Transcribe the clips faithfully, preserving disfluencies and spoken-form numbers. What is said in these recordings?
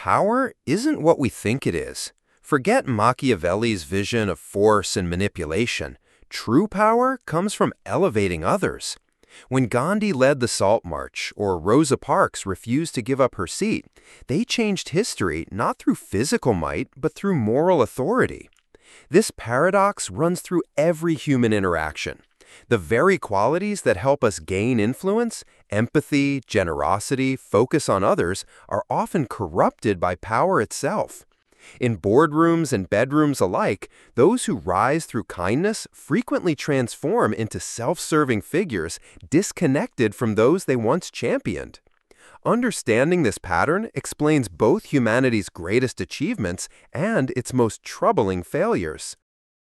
Power isn't what we think it is. Forget Machiavelli's vision of force and manipulation. True power comes from elevating others. When Gandhi led the Salt March or Rosa Parks refused to give up her seat, they changed history not through physical might but through moral authority. This paradox runs through every human interaction. The very qualities that help us gain influence, empathy, generosity, focus on others, are often corrupted by power itself. In boardrooms and bedrooms alike, those who rise through kindness frequently transform into self-serving figures disconnected from those they once championed. Understanding this pattern explains both humanity's greatest achievements and its most troubling failures.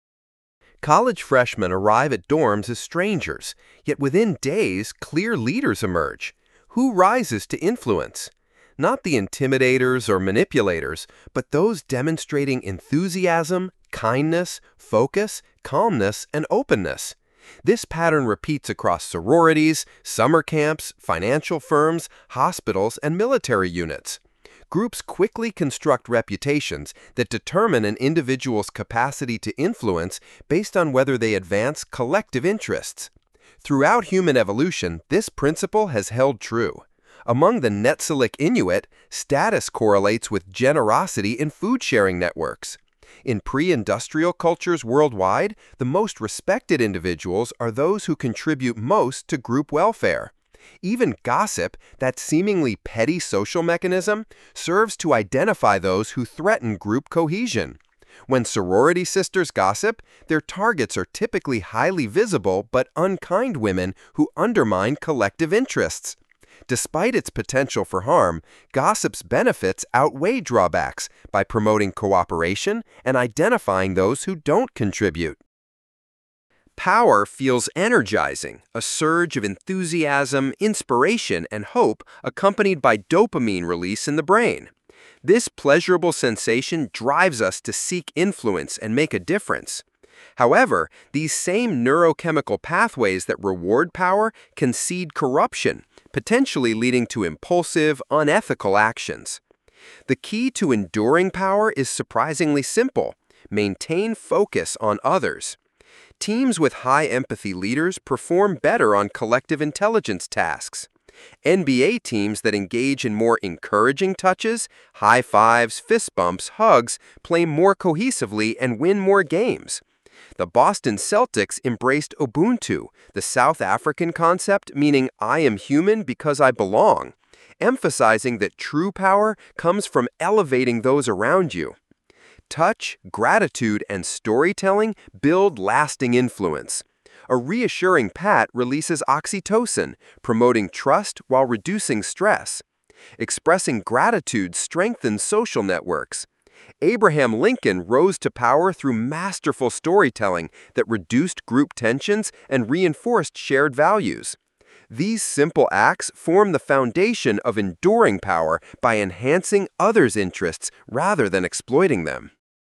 College freshmen arrive at dorms as strangers, yet within days, clear leaders emerge. Who rises to influence? Not the intimidators or manipulators, but those demonstrating enthusiasm, kindness, focus, calmness, and openness. This pattern repeats across sororities, summer camps, financial firms, hospitals, and military units. Groups quickly construct reputations that determine an individual's capacity to influence based on whether they advance collective interests. Throughout human evolution, this principle has held true. Among the Netsilik Inuit, status correlates with generosity in food-sharing networks. In pre-industrial cultures worldwide, the most respected individuals are those who contribute most to group welfare. Even gossip, that seemingly petty social mechanism, serves to identify those who threaten group cohesion. When sorority sisters gossip, their targets are typically highly visible but unkind women who undermine collective interests. Despite its potential for harm, gossip's benefits outweigh drawbacks by promoting cooperation and identifying those who don't contribute. Power feels energizing, a surge of enthusiasm, inspiration, and hope accompanied by dopamine release in the brain. This pleasurable sensation drives us to seek influence and make a difference. However, these same neurochemical pathways that reward power can seed corruption, potentially leading to impulsive, unethical actions. The key to enduring power is surprisingly simple: maintain focus on others. Teams with high empathy leaders perform better on collective intelligence tasks. N B A teams that engage in more encouraging touches, high fives, fist bumps, hugs, play more cohesively and win more games. The Boston Celtics embraced Ubuntu, the South African concept meaning I am human because I belong, emphasizing that true power comes from elevating those around you. Touch, gratitude, and storytelling build lasting influence. A reassuring pat releases oxytocin, promoting trust while reducing stress. Expressing gratitude strengthens social networks. Abraham Lincoln rose to power through masterful storytelling that reduced group tensions and reinforced shared values. These simple acts form the foundation of enduring power by enhancing others' interests rather than exploiting them.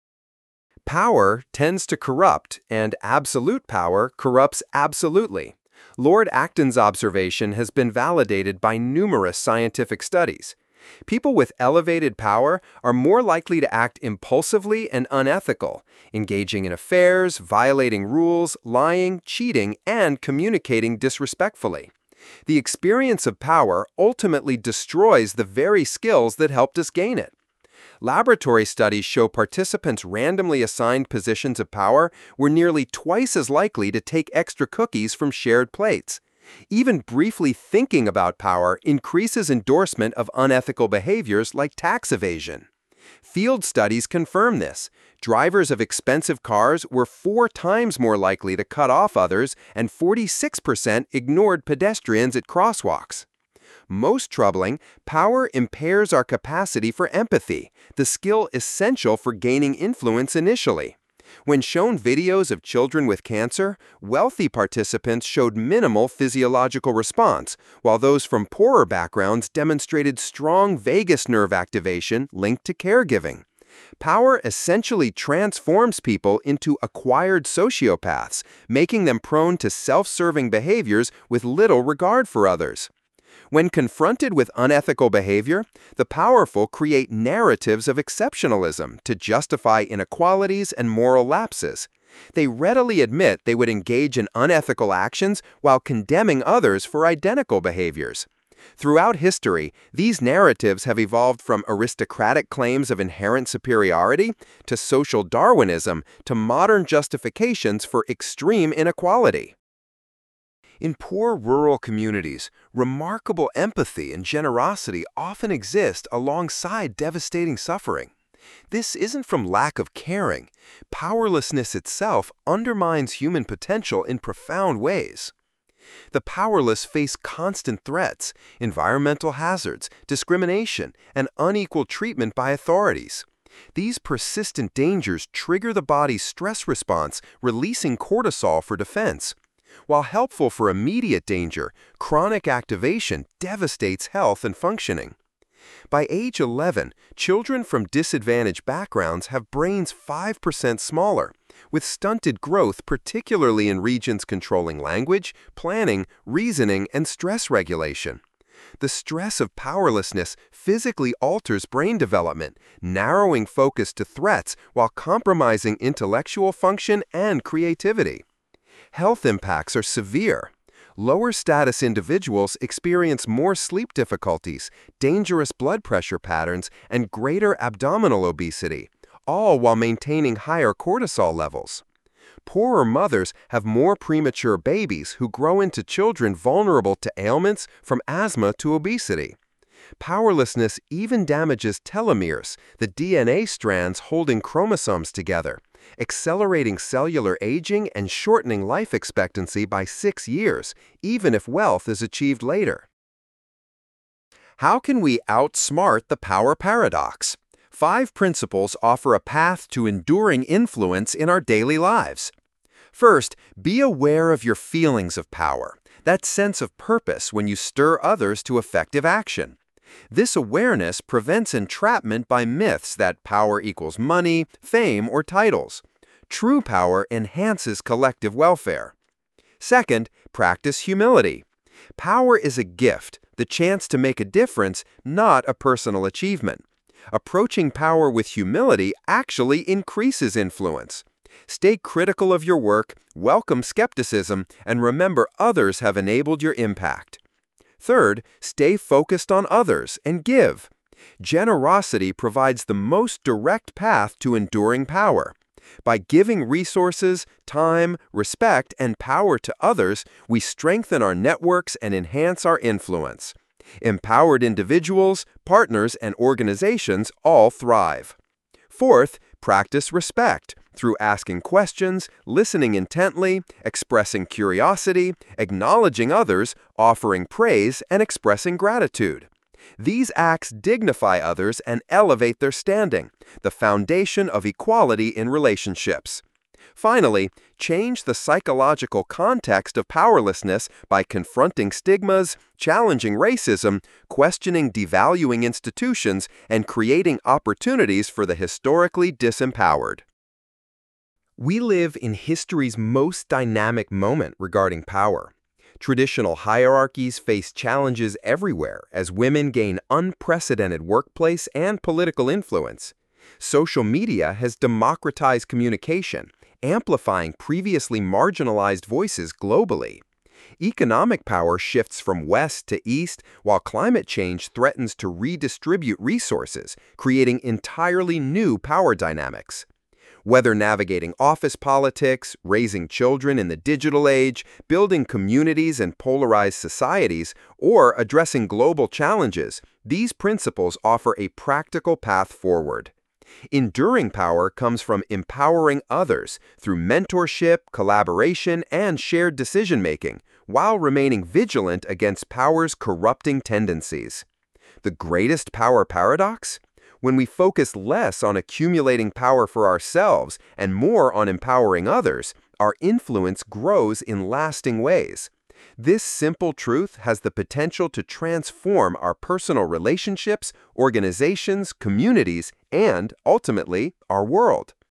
Power tends to corrupt, and absolute power corrupts absolutely. Lord Acton's observation has been validated by numerous scientific studies. People with elevated power are more likely to act impulsively and unethical, engaging in affairs, violating rules, lying, cheating, and communicating disrespectfully. The experience of power ultimately destroys the very skills that helped us gain it. Laboratory studies show participants randomly assigned positions of power were nearly twice as likely to take extra cookies from shared plates. Even briefly thinking about power increases endorsement of unethical behaviors like tax evasion. Field studies confirm this. Drivers of expensive cars were four times more likely to cut off others, and forty-six percent ignored pedestrians at crosswalks. Most troubling, power impairs our capacity for empathy, the skill essential for gaining influence initially. When shown videos of children with cancer, wealthy participants showed minimal physiological response, while those from poorer backgrounds demonstrated strong vagus nerve activation linked to caregiving. Power essentially transforms people into acquired sociopaths, making them prone to self-serving behaviors with little regard for others. When confronted with unethical behavior, the powerful create narratives of exceptionalism to justify inequalities and moral lapses. They readily admit they would engage in unethical actions while condemning others for identical behaviors. Throughout history, these narratives have evolved from aristocratic claims of inherent superiority to social Darwinism to modern justifications for extreme inequality. In poor rural communities, remarkable empathy and generosity often exist alongside devastating suffering. This isn't from lack of caring. Powerlessness itself undermines human potential in profound ways. The powerless face constant threats, environmental hazards, discrimination, and unequal treatment by authorities. These persistent dangers trigger the body's stress response, releasing cortisol for defense. While helpful for immediate danger, chronic activation devastates health and functioning. By age eleven, children from disadvantaged backgrounds have brains five percent smaller, with stunted growth particularly in regions controlling language, planning, reasoning, and stress regulation. The stress of powerlessness physically alters brain development, narrowing focus to threats while compromising intellectual function and creativity. Health impacts are severe. Lower status individuals experience more sleep difficulties, dangerous blood pressure patterns, and greater abdominal obesity, all while maintaining higher cortisol levels. Poorer mothers have more premature babies who grow into children vulnerable to ailments from asthma to obesity. Powerlessness even damages telomeres, the D N A strands holding chromosomes together, accelerating cellular aging and shortening life expectancy by six years, even if wealth is achieved later. How can we outsmart the power paradox? Five principles offer a path to enduring influence in our daily lives. First, be aware of your feelings of power, that sense of purpose when you stir others to effective action. This awareness prevents entrapment by myths that power equals money, fame, or titles. True power enhances collective welfare. Second, practice humility. Power is a gift, the chance to make a difference, not a personal achievement. Approaching power with humility actually increases influence. Stay critical of your work, welcome skepticism, and remember others have enabled your impact. Third, stay focused on others and give. Generosity provides the most direct path to enduring power. By giving resources, time, respect, and power to others, we strengthen our networks and enhance our influence. Empowered individuals, partners, and organizations all thrive. Fourth, practice respect through asking questions, listening intently, expressing curiosity, acknowledging others, offering praise, and expressing gratitude. These acts dignify others and elevate their standing, the foundation of equality in relationships. Finally, change the psychological context of powerlessness by confronting stigmas, challenging racism, questioning devaluing institutions, and creating opportunities for the historically disempowered. We live in history's most dynamic moment regarding power. Traditional hierarchies face challenges everywhere as women gain unprecedented workplace and political influence. Social media has democratized communication, amplifying previously marginalized voices globally. Economic power shifts from west to east, while climate change threatens to redistribute resources, creating entirely new power dynamics. Whether navigating office politics, raising children in the digital age, building communities and polarized societies, or addressing global challenges, these principles offer a practical path forward. Enduring power comes from empowering others through mentorship, collaboration, and shared decision-making, while remaining vigilant against power's corrupting tendencies. The greatest power paradox? When we focus less on accumulating power for ourselves and more on empowering others, our influence grows in lasting ways. This simple truth has the potential to transform our personal relationships, organizations, communities, and, ultimately, our world.